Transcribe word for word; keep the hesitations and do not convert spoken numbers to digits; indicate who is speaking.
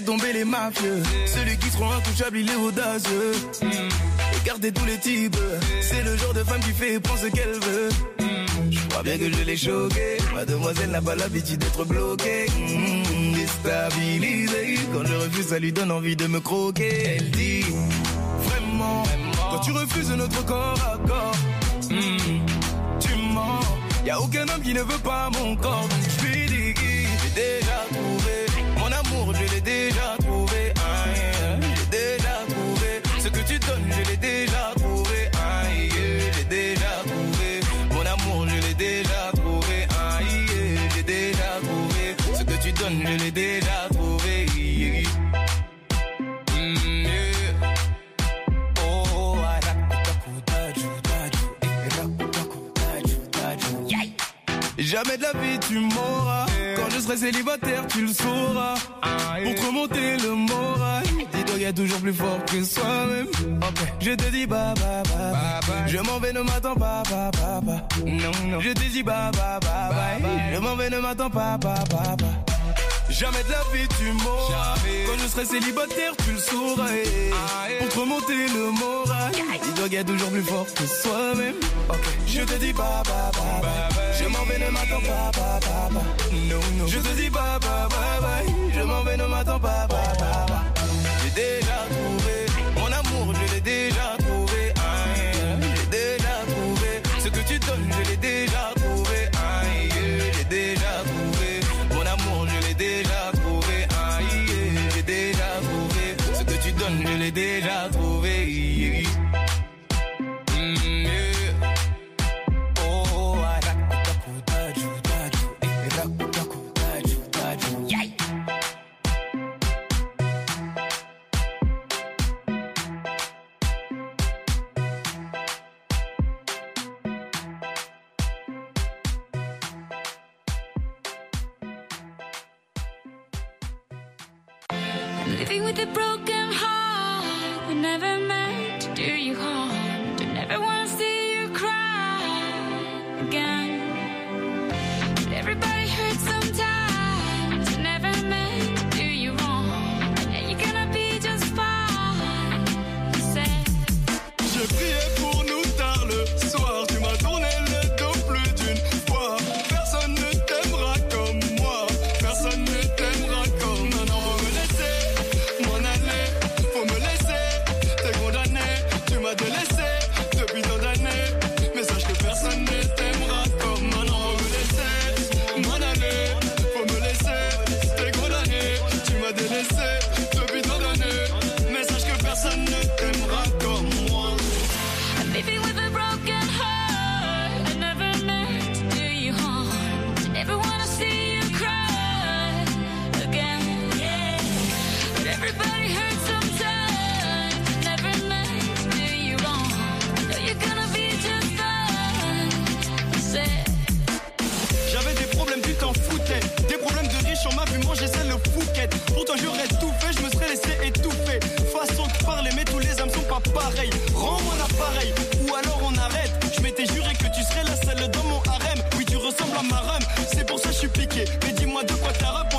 Speaker 1: fait tomber les mafieux. Celui qui se rend intouchable, il est audacieux. Regardez tous les types, c'est le genre de femme qui fait et prend ce qu'elle veut. Je crois bien que je l'ai choquée. Mademoiselle n'a pas l'habitude d'être bloquée. Mmh, déstabilisée. Quand je refuse, ça lui donne envie de me croquer. Elle dit vraiment, quand tu refuses notre corps à corps, mmh, tu mens. Y'a aucun homme qui ne veut pas mon corps. Donc je lui dis, j'ai déjà trouvé mon amour, je l'ai déjà trouvé. Ah, yeah. J'ai déjà trouvé ce que tu donnes, je l'ai déjà trouvé. Ah, yeah. J'ai déjà trouvé mon amour, je l'ai déjà trouvé. Ah, yeah. J'ai déjà trouvé ce que tu donnes, je l'ai déjà trouvé. Yeah. Mm, yeah. Oh, yeah. Jamais de la vie tu m'auras. Quand je serai célibataire tu le sauras. Pour te remonter le moral, dis-toi y'a toujours plus fort que soi-même. Okay. Je te dis bye bye bye, bye, bye. Je m'en vais, ne m'attends pas, bye, bye, bye. Non, non. Je te dis bye bye bye, bye, bye. Je m'en vais, ne m'attends pas, bye, bye, bye. Jamais de la vie tu m'auras. Quand je serai célibataire tu le sauras. Pour te remonter le moral, dis-toi qu'il y a toujours plus fort que soi-même. Okay. Je te dis bye bye bye, bye, bye. Je m'en vais, ne m'attends pas, bye, bye, bye. No, no. Je te dis bye bye bye, bye. Je m'en vais, ne m'attends pas, bye, bye, bye. J'ai déjà trouvé mon amour, je l'ai déjà trouvé. Ah, yeah. J'ai déjà trouvé ce que tu donnes, je l'ai déjà trouvé. Ah, yeah. J'ai déjà trouvé mon amour, je l'ai déjà trouvé. Ah, yeah. J'ai déjà trouvé ce que tu donnes, je l'ai déjà trouvé. Yeah. Mm, yeah. Oh, yeah.
Speaker 2: Living with a broken heart, we never meant to do you harm. Don't ever wanna see you cry again. But everybody hurts sometimes, we never meant to do you wrong. And you're gonna be just fine. Say.
Speaker 1: Je priais pour nous tard le soir, tu m'as tourné le dos plus d'une fois. Personne ne t'aimera comme moi, personne ne t'aimera comme moi. Non, faut me laisser m'en aller, faut me laisser, t'es condamné, tu m'as délaissé depuis tant d'années. Mais sache que personne ne t'aimera comme moi. Non, faut me laisser m'en aller, faut me laisser, t'es condamné, tu m'as délaissé depuis tant d'années. Mais sache que personne ne t'aimera comme moi.
Speaker 2: Living with a broken heart, I never meant to do you harm. Never wanna see you cry again. But everybody hurts sometimes, never meant to do you wrong. Know you're gonna be just fine. Say.
Speaker 1: J'avais des problèmes, tu t'en foutais. Des problèmes de riches, on m'a vu manger ça le fouquet. Pourtant j'aurais tout fait, je me serais laissé étouffer. Façon de parler, mais tous les hommes sont pas pareils. Rends-moi l'appareil, ou alors on arrête. Je m'étais juré que tu serais la seule dans mon harem. Oui, tu ressembles à ma rhum, c'est pour ça que je suis piqué. Mais dis-moi de quoi t'as rap,